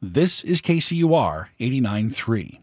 This is KCUR 89.3.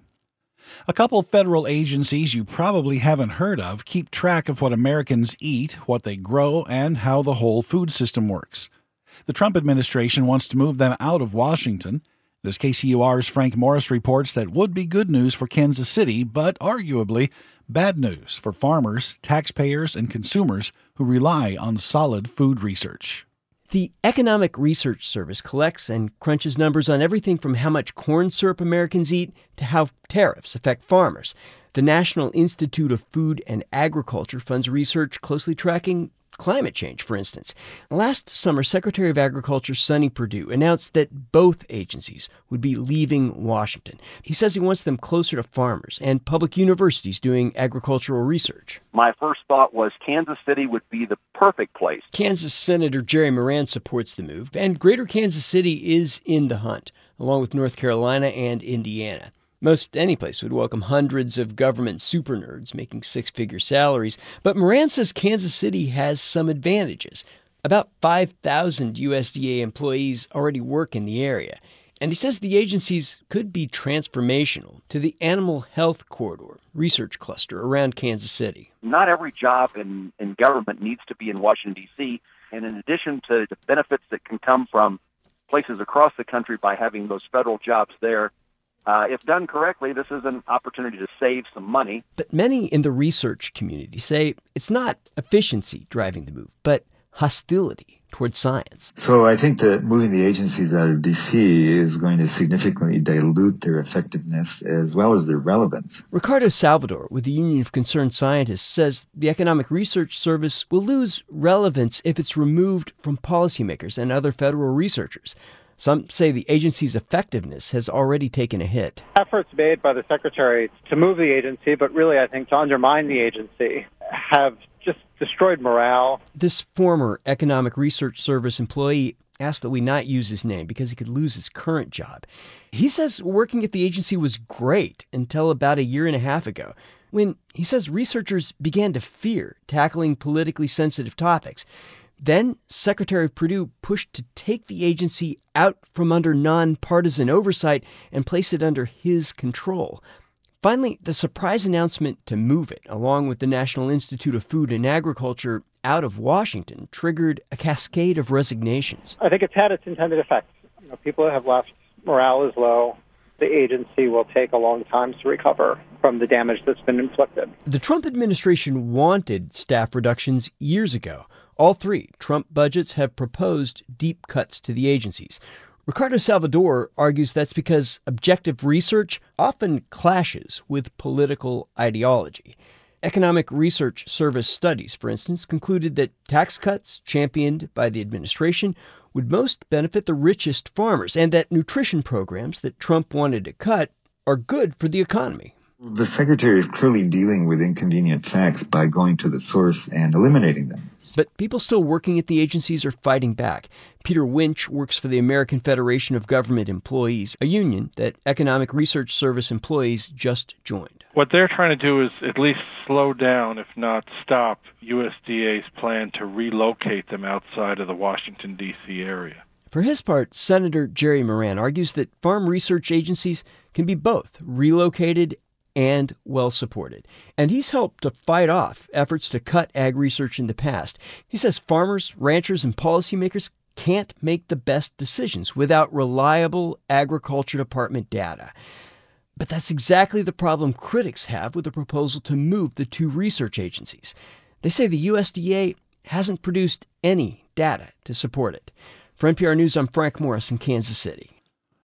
A couple federal agencies you probably haven't heard of keep track of what Americans eat, what they grow, and how the whole food system works. The Trump administration wants to move them out of Washington. As KCUR's Frank Morris reports, that would be good news for Kansas City, but arguably bad news for farmers, taxpayers, and consumers who rely on solid food research. The Economic Research Service collects and crunches numbers on everything from how much corn syrup Americans eat to how tariffs affect farmers. The National Institute of Food and Agriculture funds research closely tracking climate change, for instance. Last summer, Secretary of Agriculture Sonny Perdue announced that both agencies would be leaving Washington. He says he wants them closer to farmers and public universities doing agricultural research. My first thought was Kansas City would be the perfect place. Kansas Senator Jerry Moran supports the move, and Greater Kansas City is in the hunt, along with North Carolina and Indiana. Most any place would welcome hundreds of government super nerds making six-figure salaries, but Moran says Kansas City has some advantages. About 5,000 USDA employees already work in the area, and he says the agencies could be transformational to the Animal Health Corridor research cluster around Kansas City. Not every job in government needs to be in Washington, D.C., and in addition to the benefits that can come from places across the country by having those federal jobs there, if done correctly, this is an opportunity to save some money. But many in the research community say it's not efficiency driving the move, but hostility towards science. So I think that moving the agencies out of D.C. is going to significantly dilute their effectiveness as well as their relevance. Ricardo Salvador with the Union of Concerned Scientists says the Economic Research Service will lose relevance if it's removed from policymakers and other federal researchers. Some say the agency's effectiveness has already taken a hit. Efforts made by the Secretary to move the agency, but really I think to undermine the agency, have just destroyed morale. This former Economic Research Service employee asked that we not use his name because he could lose his current job. He says working at the agency was great until about a year and a half ago, when he says researchers began to fear tackling politically sensitive topics. Then Secretary Perdue pushed to take the agency out from under nonpartisan oversight and place it under his control. Finally, the surprise announcement to move it, along with the National Institute of Food and Agriculture, out of Washington, triggered a cascade of resignations. I think it's had its intended effect. People have left, morale is low. The agency will take a long time to recover from the damage that's been inflicted. The Trump administration wanted staff reductions years ago. All three Trump budgets have proposed deep cuts to the agencies. Ricardo Salvador argues that's because objective research often clashes with political ideology. Economic Research Service studies, for instance, concluded that tax cuts championed by the administration would most benefit the richest farmers, and that nutrition programs that Trump wanted to cut are good for the economy. The Secretary is clearly dealing with inconvenient facts by going to the source and eliminating them. But people still working at the agencies are fighting back. Peter Winch works for the American Federation of Government Employees, a union that Economic Research Service employees just joined. What they're trying to do is at least slow down, if not stop, USDA's plan to relocate them outside of the Washington, D.C. area. For his part, Senator Jerry Moran argues that farm research agencies can be both relocated and well-supported. And he's helped to fight off efforts to cut ag research in the past. He says farmers, ranchers, and policymakers can't make the best decisions without reliable Agriculture Department data. But that's exactly the problem critics have with the proposal to move the two research agencies. They say the USDA hasn't produced any data to support it. For NPR News, I'm Frank Morris in Kansas City.